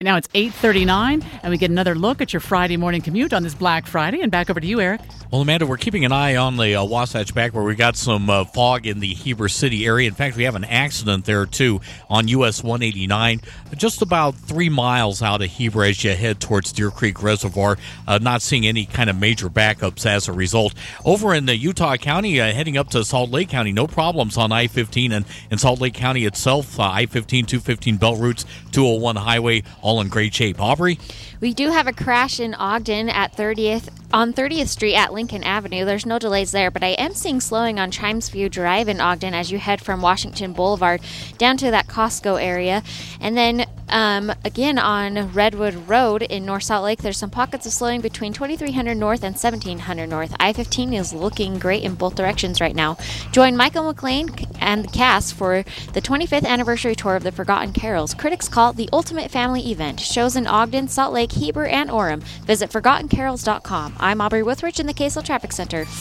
Now it's 8:39, and we get another look at your Friday morning commute on this Black Friday. And back over to you, Eric. Well, Amanda, we're keeping an eye on the Wasatch Back where we got some fog in the Heber City area. In fact, we have an accident there, too, on US 189, just about 3 miles out of Heber as you head towards Deer Creek Reservoir. Not seeing any kind of major backups as a result. Over in Utah County, heading up to Salt Lake County, no problems on I-15 and in Salt Lake County itself. I-15, 215 Belt Routes, 201 Highway, all in great shape. Aubrey? We do have a crash in Ogden at 30th Street at Lincoln Avenue. There's no delays there, but I am seeing slowing on Chimes View Drive in Ogden as you head from Washington Boulevard down to that Costco area. And then again on Redwood Road in North Salt Lake, there's some pockets of slowing between 2300 North and 1700 North. I-15 is looking great in both directions right now. Join Michael McLean and the cast for the 25th anniversary tour of the Forgotten Carols. Critics call it the ultimate family event. Shows in Ogden, Salt Lake, Heber, and Orem. Visit ForgottenCarols.com. I'm Aubrey Withridge in the KSL Traffic Center.